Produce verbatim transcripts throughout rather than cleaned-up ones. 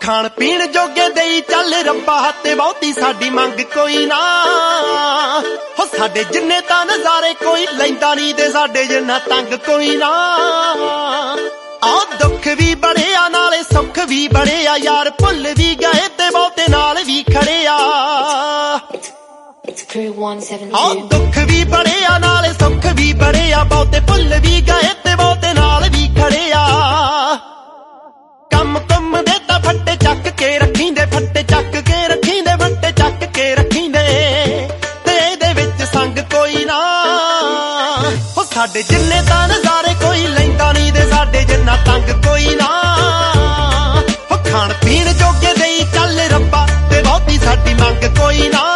ਖਾਣ ਪੀਣ ਜੋਗੇ ਦੇਈ ਚੱਲ ਰੱਬਾ ਤੇ ਬਹੁਤੀ ਸਾਡੀ ਮੰਗ ਕੋਈ ਨਾ ਹੋ ਸਾਡੇ ਜਿੰਨੇ ਤਾਂ ਨਜ਼ਾਰੇ ਕੋਈ ਲੈਂਦਾ ਨਹੀਂ ਤੇ ਸਾਡੇ ਜਿੰਨਾ ਤੰਗ ਕੋਈ ਨਾ ਆ ਦੁੱਖ ਵੀ ਬੜੇ ਆ ਨਾਲੇ ਸੁੱਖ ਵੀ ਬੜੇ ਆ ਯਾਰ ਭੁੱਲ ਵੀ ਗਏ ਤੇ ਬਹੁਤੇ ਨਾਲ ਵੀ ਖੜੇ ਆ ਆ ਦੁੱਖ ਵੀ ਬੜੇ ਆ ਨਾਲੇ ਸੁੱਖ ਵੀ ਬੜੇ ਆ ਬਹੁਤੇ ਭੁੱਲ ਵੀ ਗਏ ਤੇ ਬਹੁਤੇ ਨਾਲ ਵੀ ਖੜੇ ਆ ਕੰਮ ਕੁੰਮ ਦੇ ਤਾਂ ਫੱਟੇ ਚੱਕ ਕੇ ਰੱਖੀਂਦੇ ਫੱਟੇ ਚੱਕ ਕੇ ਰੱਖੀਂਦੇ ਫੱਟੇ ਚੱਕ ਕੇ ਰੱਖੀਂਦੇ ਤੇ ਇਹਦੇ ਵਿੱਚ ਸੰਗ ਕੋਈ ਨਾ ਹੋ ਸਾਡੇ ਜਿੰਨੇ ਤਾਂ ਨਜ਼ਾਰੇ ਕੋਈ ਲੈਂਦਾ ਨਹੀਂ ਤੇ ਸਾਡੇ ਜਿੰਨਾ ਤੰਗ ਕੋਈ ਨਾ ਹੋ ਖਾਣ ਪੀਣ ਜੋਗੇ ਦੇਈ ਚੱਲ ਰੱਬਾ ਤੇ ਬਹੁਤੀ ਸਾਡੀ ਮੰਗ ਕੋਈ ਨਾ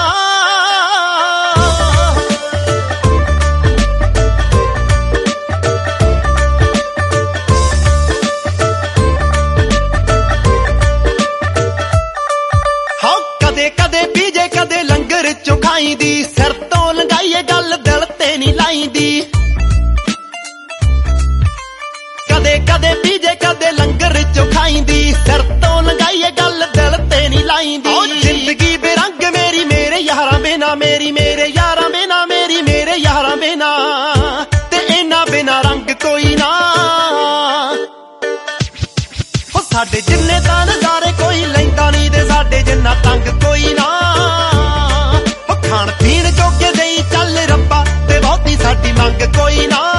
ਕਦੇ ਪੀਜੇ ਕਦੇ ਲੰਗਰ ਚੋਂ ਖਾਈਂਦੀ ਸਿਰ ਤੋਂ ਲੰਘਾਈਏ ਗੱਲ ਦਿਲ ਤੇ ਨਹੀਂ ਲਾਈਂਦੀ ਕਦੇ ਕਦੇ ਪੀਜੇ ਕਦੇ ਲੰਗਰ ਚੋਂ ਖਾਈਂਦੀ ਸਿਰ ਤੋਂ ਲੰਘਾਈਏ ਗੱਲ ਦਿਲ ਤੇ ਨਹੀਂ ਲਾਈਂਦੀ ਜ਼ਿੰਦਗੀ ਬੇਰੰਗ ਮੇਰੀ ਮੇਰੇ ਯਾਰਾਂ ਬਿਨਾ ਮੇਰੀ ਮੇਰੇ ਯਾਰਾਂ ਬਿਨਾ ਮੇਰੀ ਮੇਰੇ ਯਾਰਾਂ ਬਿਨਾ ਤੇ ਇਹਨਾਂ ਬਿਨਾ ਰੰਗ ਕੋਈ ਨਾ ਹੋ ਸਾਡੇ ਜਿੰਨੇ ਤਾਂ ਨਜ਼ਾਰੇ ਕੋਈ ਲੈਂਦਾ ਨਹੀਂ ਤੇ ਸਾਡੇ ਜਿੰਨਾ ਤੰਗ ਕੋਈ ਨਾ ਹੋ ਖਾਣ ਪੀਣ ਜੋਗੇ ਦੇਈ ਚੱਲ ਰੱਬਾ ਤੇ ਬਹੁਤੀ ਸਾਡੀ ਮੰਗ ਕੋਈ ਨਾ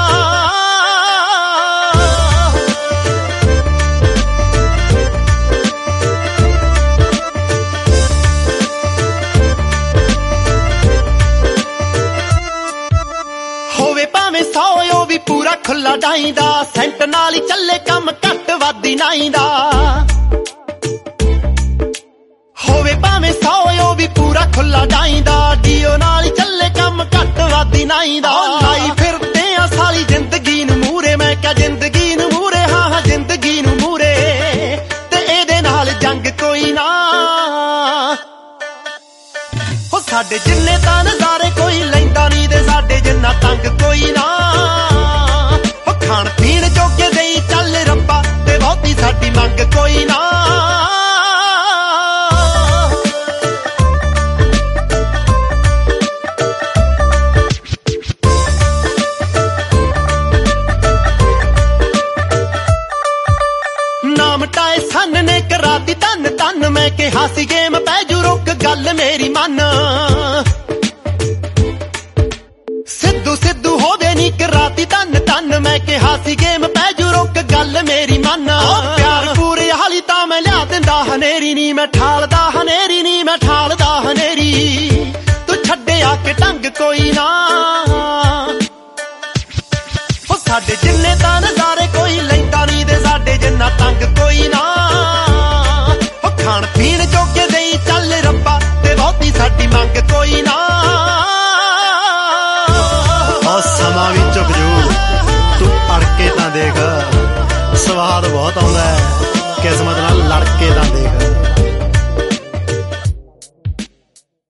ਹੋਵੇ ਭਾਵੇਂ ਸੌ ਉਹ ਵੀ ਪੂਰਾ ਖੁੱਲਾ ਡਾਈਂਦਾ ਸੈਂਟ ਨਾਲ ਹੀ ਚੱਲੇ ਕੰਮ ਘੱਟ ਵੱਧ ਨਾਈ ਦਾ ਹੋਵੇ ਭਾਵੇਂ ਸੌ ਉਹ ਵੀ ਪੂਰਾ ਖੁੱਲਾ ਡਾਈਂਦਾ ਡੀਓ ਨਾਲ ਹੀ ਚੱਲੇ ਕੰਮ ਘੱਟ ਵੱਧ ਨਾਈ ਦਾ ਲਾਈ ਫਿਰਦੇ ਆ ਸਾਰੀ ਜ਼ਿੰਦਗੀ ਨੂੰ ਮੂਰੇ ਮੈਂ ਕਿਹਾ ਜ਼ਿੰਦਗੀ ਨੂੰ ਮੂਰੇ ਹਾਂ ਹਾਂ ਜ਼ਿੰਦਗੀ ਨੂੰ ਮੂਰੇ ਤੇ ਇਹਦੇ ਨਾਲ ਜੰਗ ਕੋਈ ਨਾ ਹੋ ਸਾਡੇ ਜਿੰਨੇ ਤਾਂ ਨਜ਼ਾਰੇ ਕੋਈ ਲੈਂਦਾ ਨਹੀਂ ਤੇ ਸਾਡੇ ਜਿੰਨਾ ਤੰਗ ਕੋਈ ਨਾ ਹੋ ਖਾਣ ਪੀਣ ਜੋਗੇ ਦੇਈ ਚੱਲ ਰੱਬਾ ਤੇ ਬਹੁਤੀ ਸਾਡੀ ਮੰਗ ਕੋਈ ਨਾ ਮਟਾਏ ਸੰਨ ਨੇ ਕਰਾਤੀ ਤਨ ਤਨ ਮੈਂ ਕਿਹਾ ਸੀ ਗੇਮ ਪੈ ਜੂ ਰੁਕ ਗੱਲ ਮੇਰੀ ਮੰਨ ਸਿੱਧੂ ਸਿੱਧੂ ਹੋਵੇ ਨੀ ਕਰਾਤੀ ਤਨ ਤਨ ਮੈਂ ਕਿਹਾ ਸੀ ਗੇਮ ਪੈ ਜੂ ਰੁਕ ਗੱਲ ਮੇਰੀ ਮੰਨ ਪਿਆਰ ਪੂਰੇ ਹਾਲੀ ਤਾਂ ਮੈਂ ਲਿਆ ਦਿੰਦਾ ਹਨੇਰੀ ਨੀ ਮੈਂ ਠਾਲਦਾ ਹਨੇਰੀ ਨੀ ਮੈਂ ਠਾਲਦਾ ਹਨੇਰੀ ਤੂੰ ਛੱਡਿਆ ਕਿ ਢੰਗ ਕੋਈ ਨਾ ਹੋ ਸਾਡੇ ਜਿੰਨੇ ਤਾਂ ਨਜ਼ਾਰੇ ਕੋਈ ਲੈਂਦਾ ਨਹੀਂ ਤੇ ਸਾਡੇ ਜਿੰਨਾ ਤੰਗ ਕੋਈ ਨਾ ਹੋ ਖਾਣ ਪੀਣ ਜੋਗੇ ਦੇਈ ਚੱਲ ਰੱਬਾ ਤੇ ਬਹੁਤੀ ਸਾਡੀ ਮੰਗ ਕੋਈ ਨਾ